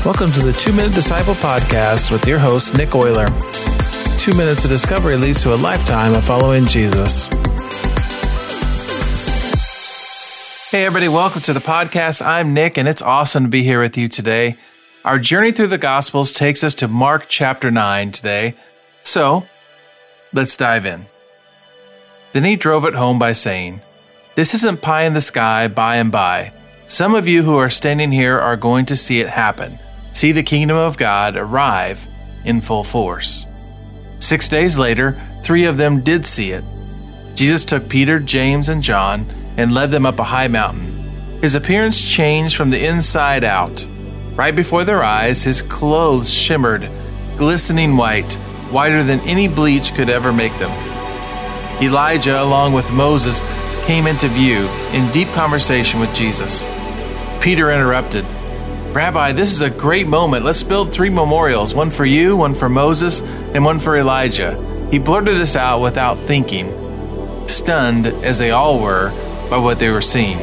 Welcome to the 2-Minute Disciple Podcast with your host, Nick Euler. 2 minutes of discovery leads to a lifetime of following Jesus. Hey everybody, welcome to the podcast. I'm Nick, and it's awesome to be here with you today. Our journey through the Gospels takes us to Mark chapter 9 today. So, let's dive in. Then he drove it home by saying, "This isn't pie in the sky by and by. Some of you who are standing here are going to see it happen. See the kingdom of God arrive in full force." 6 days later, 3 of them did see it. Jesus took Peter, James, and John and led them up a high mountain. His appearance changed from the inside out. Right before their eyes, his clothes shimmered, glistening white, whiter than any bleach could ever make them. Elijah, along with Moses, came into view in deep conversation with Jesus. Peter interrupted, "Rabbi, this is a great moment. Let's build 3 memorials, one for you, one for Moses, and one for Elijah." He blurted this out without thinking, stunned as they all were by what they were seeing.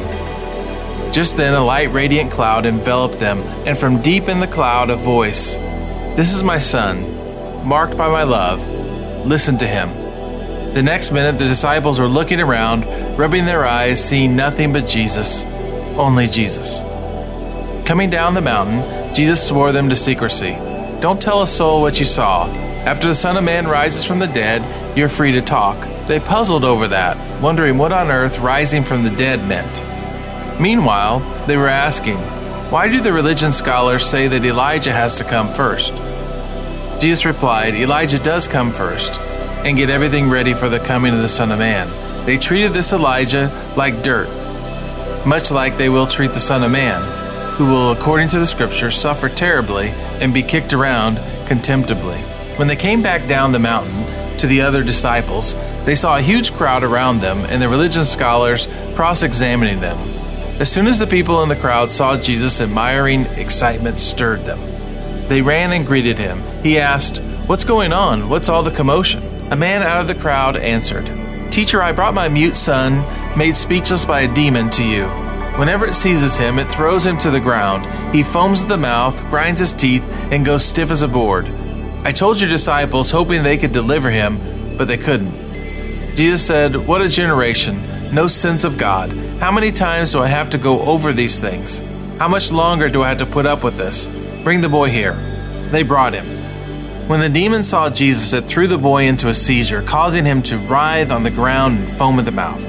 Just then a light radiant cloud enveloped them, and from deep in the cloud a voice, "This is my son, marked by my love. Listen to him." The next minute the disciples were looking around, rubbing their eyes, seeing nothing but Jesus, only Jesus. Coming down the mountain, Jesus swore them to secrecy. "Don't tell a soul what you saw. After the Son of Man rises from the dead, you're free to talk." They puzzled over that, wondering what on earth rising from the dead meant. Meanwhile, they were asking, "Why do the religion scholars say that Elijah has to come first?" Jesus replied, "Elijah does come first and get everything ready for the coming of the Son of Man. They treated this Elijah like dirt, much like they will treat the Son of Man, who will, according to the Scriptures, suffer terribly and be kicked around contemptibly." When they came back down the mountain to the other disciples, they saw a huge crowd around them and the religion scholars cross-examining them. As soon as the people in the crowd saw Jesus, admiring excitement stirred them. They ran and greeted him. He asked, "What's going on? What's all the commotion?" A man out of the crowd answered, "Teacher, I brought my mute son, made speechless by a demon, to you. Whenever it seizes him, it throws him to the ground. He foams at the mouth, grinds his teeth, and goes stiff as a board. I told your disciples, hoping they could deliver him, but they couldn't." Jesus said, "What a generation, no sense of God. How many times do I have to go over these things? How much longer do I have to put up with this? Bring the boy here." They brought him. When the demon saw Jesus, it threw the boy into a seizure, causing him to writhe on the ground and foam at the mouth.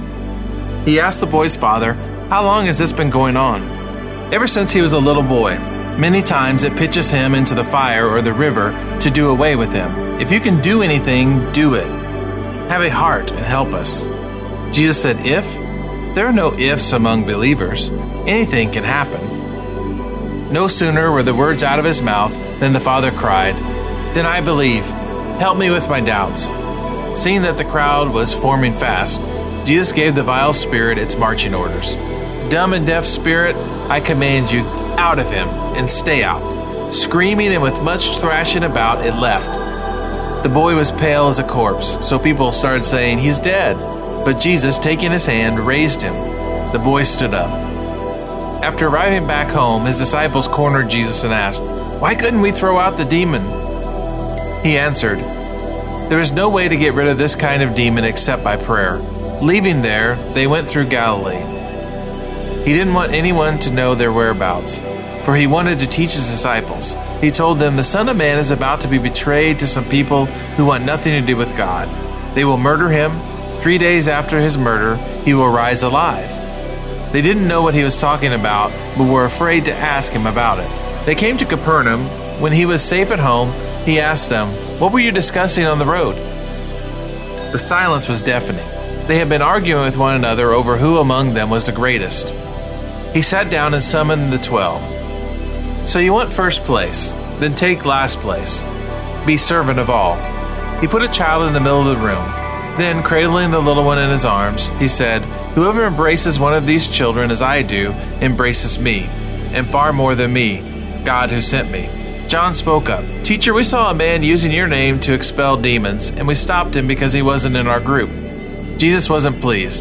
He asked the boy's father, "How long has this been going on?" "Ever since he was a little boy. Many times it pitches him into the fire or the river to do away with him. If you can do anything, do it. Have a heart and help us." Jesus said, "If? There are no ifs among believers. Anything can happen." No sooner were the words out of his mouth than the father cried, "Then I believe. Help me with my doubts." Seeing that the crowd was forming fast, Jesus gave the vile spirit its marching orders. "Dumb and deaf spirit, I command you, out of him, and stay out." Screaming and with much thrashing about, it left. The boy was pale as a corpse, so people started saying, "He's dead." But Jesus, taking his hand, raised him. The boy stood up. After arriving back home, his disciples cornered Jesus and asked, "Why couldn't we throw out the demon?" He answered, "There is no way to get rid of this kind of demon except by prayer." Leaving there, they went through Galilee. He didn't want anyone to know their whereabouts, for he wanted to teach his disciples. He told them, "The Son of Man is about to be betrayed to some people who want nothing to do with God. They will murder him. 3 days after his murder, he will rise alive." They didn't know what he was talking about, but were afraid to ask him about it. They came to Capernaum. When he was safe at home, he asked them, "What were you discussing on the road?" The silence was deafening. They had been arguing with one another over who among them was the greatest. He sat down and summoned the 12. "So you want first place? Then take last place. Be servant of all." He put a child in the middle of the room. Then, cradling the little one in his arms, he said, "Whoever embraces one of these children as I do, embraces me, and far more than me, God who sent me." John spoke up, "Teacher, we saw a man using your name to expel demons, and we stopped him because he wasn't in our group." Jesus wasn't pleased.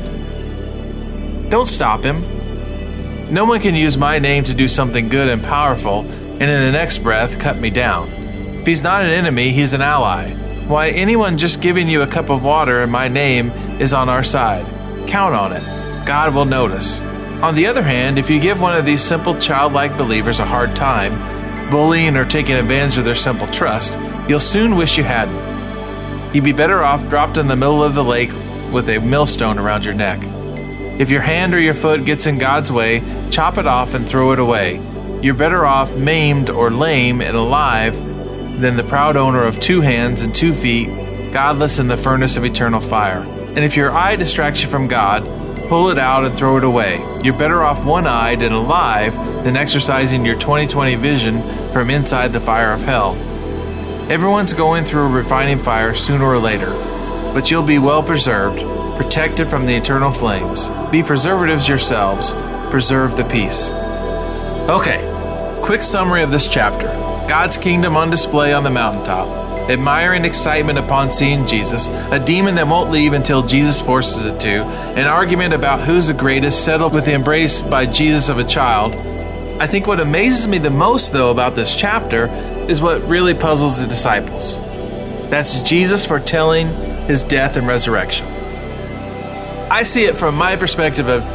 "Don't stop him. No one can use my name to do something good and powerful and in the next breath cut me down. If he's not an enemy, he's an ally. Why, anyone just giving you a cup of water in my name is on our side. Count on it. God will notice. On the other hand, if you give one of these simple childlike believers a hard time, bullying or taking advantage of their simple trust, you'll soon wish you hadn't. You'd be better off dropped in the middle of the lake with a millstone around your neck. If your hand or your foot gets in God's way, chop it off and throw it away. You're better off maimed or lame and alive than the proud owner of 2 hands and 2 feet, godless in the furnace of eternal fire. And if your eye distracts you from God, pull it out and throw it away. You're better off one-eyed and alive than exercising your 20/20 vision from inside the fire of hell. Everyone's going through a refining fire sooner or later, but you'll be well preserved, protected from the eternal flames. Be preservatives yourselves. Preserve the peace. Okay, quick summary of this chapter. God's kingdom on display on the mountaintop. Admiring excitement upon seeing Jesus. A demon that won't leave until Jesus forces it to. An argument about who's the greatest settled with the embrace by Jesus of a child. I think what amazes me the most, though, about this chapter is what really puzzles the disciples. That's Jesus foretelling his death and resurrection. I see it from my perspective of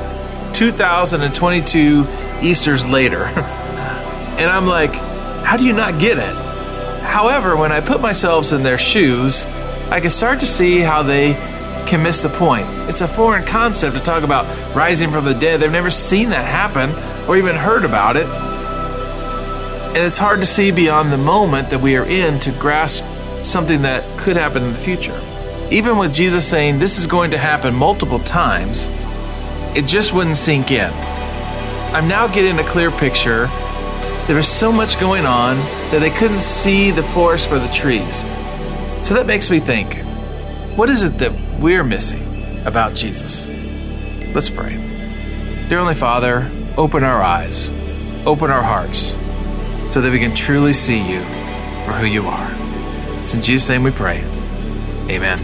2022 Easters later. And I'm like, how do you not get it? However, when I put myself in their shoes, I can start to see how they can miss the point. It's a foreign concept to talk about rising from the dead. They've never seen that happen or even heard about it. And it's hard to see beyond the moment that we are in to grasp something that could happen in the future. Even with Jesus saying this is going to happen multiple times, it just wouldn't sink in. I'm now getting a clear picture. There was so much going on that they couldn't see the forest for the trees. So that makes me think, what is it that we're missing about Jesus? Let's pray. Dear Heavenly Father, open our eyes, open our hearts, so that we can truly see you for who you are. It's in Jesus' name we pray. Amen.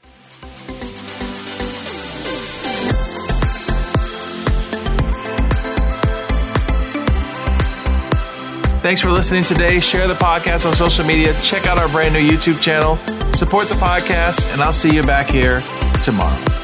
Thanks for listening today. Share the podcast on social media. Check out our brand new YouTube channel. Support the podcast, and I'll see you back here tomorrow.